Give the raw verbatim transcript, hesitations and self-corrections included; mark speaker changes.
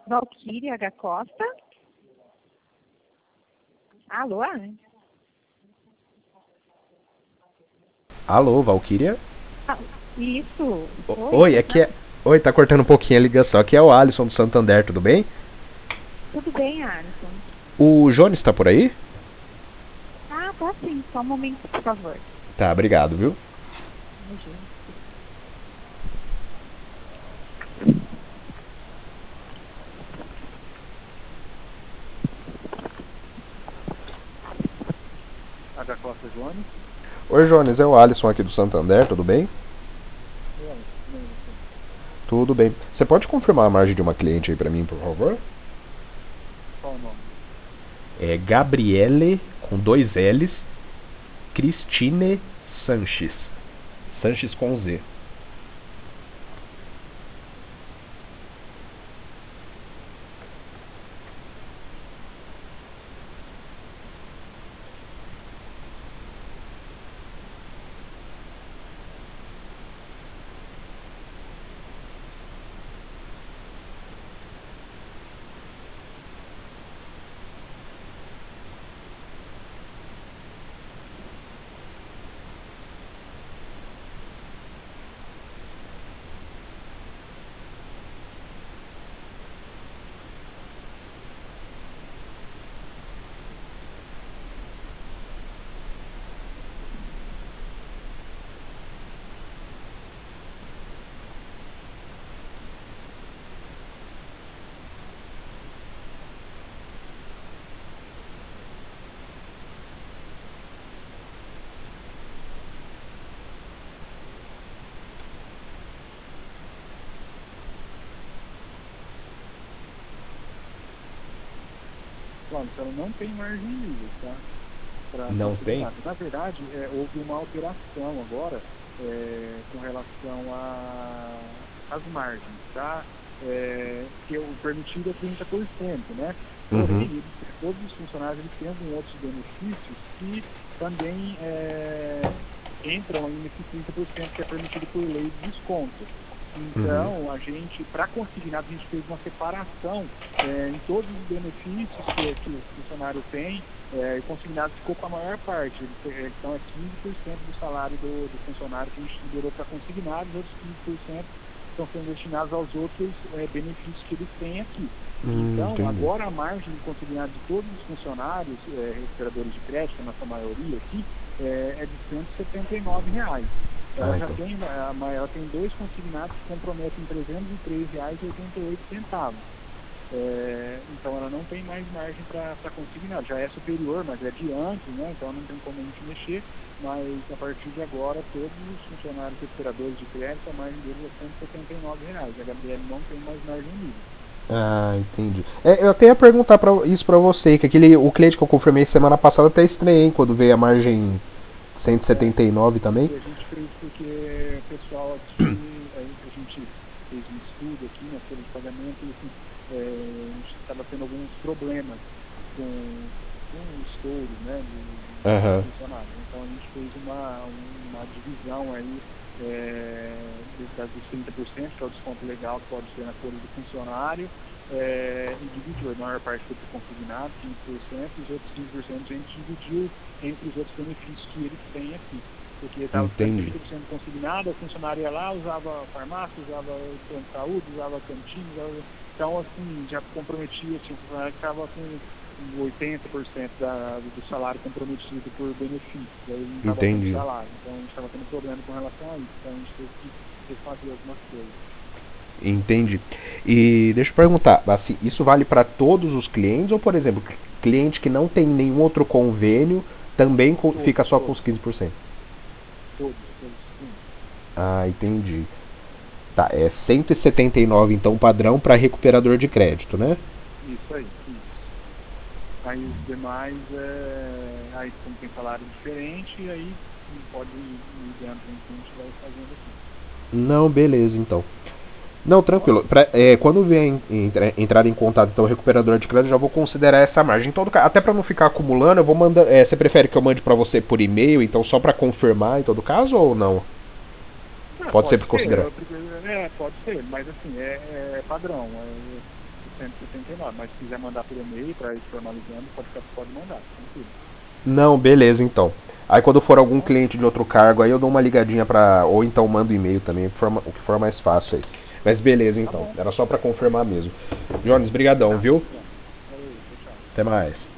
Speaker 1: Valquíria H. Costa. Alô?
Speaker 2: Alô, Valquíria?
Speaker 1: Ah, isso.
Speaker 2: O-
Speaker 1: Oi,
Speaker 2: Oi,
Speaker 1: tá,
Speaker 2: aqui é... Oi, tá cortando um pouquinho a ligação. Aqui é o Alisson do Santander, tudo bem?
Speaker 1: tudo bem, Alisson?
Speaker 2: O Jones tá por aí?
Speaker 1: Ah, tá sim. Só um momento, por favor.
Speaker 2: Tá, obrigado, viu?
Speaker 1: Imagina. H. Costa Jones.
Speaker 2: Oi, Jones, é o Alisson aqui do Santander, tudo bem?
Speaker 1: Oi, bem, você.
Speaker 2: Tudo bem. Você pode confirmar a margem de uma cliente aí pra mim, por favor?
Speaker 1: Qual o nome?
Speaker 2: É Gabriele, com dois L's, Cristine Sanches. Sanches com Z.
Speaker 1: Claro, ela não tem margem livre, tá? Para
Speaker 2: Não tem?
Speaker 1: consignado. Na verdade, é, houve uma alteração agora é, com relação a- às margens, tá? É, que o permitido é trinta por cento, né? Porém,
Speaker 2: Uhum.
Speaker 1: eles, todos os funcionários eles têm alguns outros benefícios que também é, entram aí nesse trinta por cento que é permitido por lei de desconto.
Speaker 2: Uhum.
Speaker 1: Então, a gente, para consignado, a gente fez uma separação é, em todos os benefícios que, que o funcionário tem, é, e consignado ficou com a maior parte. Então, é quinze por cento do salário do, do funcionário que a gente liberou para consignado, os outros quinze por cento estão sendo destinados aos outros é, benefícios que eles têm aqui.
Speaker 2: Hum,
Speaker 1: Então,
Speaker 2: entendi.
Speaker 1: agora a margem de consignado de todos os funcionários, é, recuperadores de crédito, na sua maioria aqui, é, é de cento e setenta e nove reais. Ela
Speaker 2: Ah,
Speaker 1: já
Speaker 2: então.
Speaker 1: tem, uma- ela tem dois consignados que comprometem trezentos e três reais e oitenta e oito centavos. É, então ela não tem mais margem para consignar, já é superior, mas é de antes, né? Então não tem como a gente mexer, mas a partir de agora todos os funcionários recuperadores de crédito, a margem deles é cento e setenta e nove reais. A Gabriele não tem mais margem livre.
Speaker 2: Ah, entendi. É, eu até ia perguntar pra, isso pra você, que aquele, o cliente que eu confirmei semana passada até estranhei, hein, quando veio a margem cento e
Speaker 1: É,
Speaker 2: setenta e nove também.
Speaker 1: e a gente fez porque o pessoal aqui, a a gente fez um estudo aqui na folha de pagamento e assim, é, a gente estava tendo alguns problemas com, com o estouro, né, do- dos
Speaker 2: Aham.
Speaker 1: funcionários. Então a gente fez uma, uma divisão aí é, dos, das- dos trinta por cento, que é o desconto legal que pode ser na folha do funcionário, é, e dividiu. A maior parte foi para consignado, quinze por cento, e os outros quinze por cento a gente dividiu entre os outros benefícios que eles têm aqui. Porque estava ficando
Speaker 2: Entendi.
Speaker 1: trinta por cento consignado, o funcionário ia lá, usava farmácia, usava plano de saúde, usava cantina, usava... Então, assim, já comprometia, assim, o funcionário estava com oitenta por cento da, do salário comprometido por benefícios, aí ele não estava tendo
Speaker 2: Entendi.
Speaker 1: salário. Então, a gente estava tendo problema com relação a isso. Então, a gente teve que refazer algumas coisas.
Speaker 2: Entendi. E deixa eu perguntar, assim, isso vale para todos os clientes ou, por exemplo, cliente que não tem nenhum outro convênio também co-
Speaker 1: Todos,
Speaker 2: fica só com os
Speaker 1: todos,
Speaker 2: quinze por cento?
Speaker 1: todos, todos os clientes.
Speaker 2: Ah, entendi. Tá, é cento e setenta e nove então padrão para recuperador de crédito, né?
Speaker 1: Isso aí, isso. Aí os demais, é, aí como tem salário diferente, aí pode ir ligando para a gente vai fazendo aqui.
Speaker 2: Não, beleza, então. Não,
Speaker 1: Tá bom?
Speaker 2: tranquilo. Pra- é, quando vier em- entra- entrar em contato então o recuperador de crédito, já vou considerar essa margem. Em todo caso, até para não ficar acumulando, eu vou mandar. É, você prefere que eu mande para você por e-mail, então só para confirmar em todo caso ou não?
Speaker 1: É,
Speaker 2: Pode
Speaker 1: pode
Speaker 2: sempre
Speaker 1: ser,
Speaker 2: considerar.
Speaker 1: eu prefiro- é, pode ser, mas assim, é, é padrão. É, cento e setenta e nove. Mas se quiser mandar por e-mail para ir formalizando, pode, ficar, pode mandar, tranquilo.
Speaker 2: Não, beleza então. Aí quando for algum
Speaker 1: Tá?
Speaker 2: cliente de outro cargo, aí eu dou uma ligadinha pra. Ou então mando e-mail também, o que for, o que for mais fácil aí. Mas beleza
Speaker 1: Tá
Speaker 2: então.
Speaker 1: bom.
Speaker 2: Era só pra confirmar mesmo. Jones, brigadão,
Speaker 1: Tá,
Speaker 2: viu?
Speaker 1: então. Valeu, tchau, tchau.
Speaker 2: Até mais.